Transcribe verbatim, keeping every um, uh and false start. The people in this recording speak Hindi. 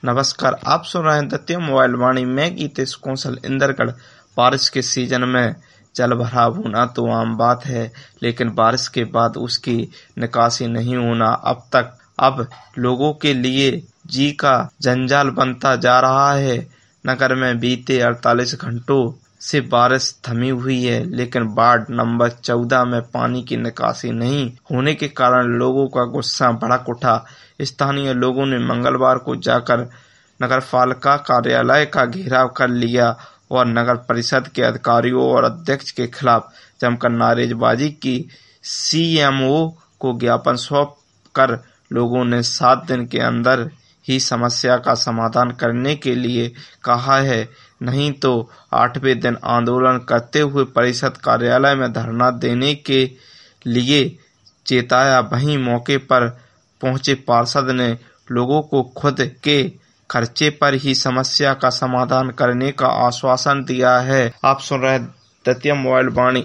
नमस्कार, आप सुन रहे हैं दत्तिया मोबाइल वाणी। मैं गीतेश कौशल। इंद्रगढ़ बारिश के सीजन में जल भराव होना तो आम बात है, लेकिन बारिश के बाद उसकी निकासी नहीं होना अब तक अब लोगों के लिए जी का जंजाल बनता जा रहा है। नगर में बीते अड़तालीस घंटों से बारिश थमी हुई है, लेकिन वार्ड नंबर चौदह में पानी की निकासी नहीं होने के कारण लोगों का गुस्सा भड़क उठा। स्थानीय लोगों ने मंगलवार को जाकर नगरपालिका कार्यालय का घेराव कर लिया और नगर परिषद के अधिकारियों और अध्यक्ष के खिलाफ जमकर नारेबाजी की। सीएमओ को ज्ञापन सौंप कर लोगों ने सात दिन के अंदर ही समस्या का समाधान करने के लिए कहा है, नहीं तो आठवें दिन आंदोलन करते हुए परिषद कार्यालय में धरना देने के लिए चेताया। वहीं मौके पर पहुंचे पार्षद ने लोगों को खुद के खर्चे पर ही समस्या का समाधान करने का आश्वासन दिया है। आप सुन रहे हैं दत्तिया मोबाइल वाणी।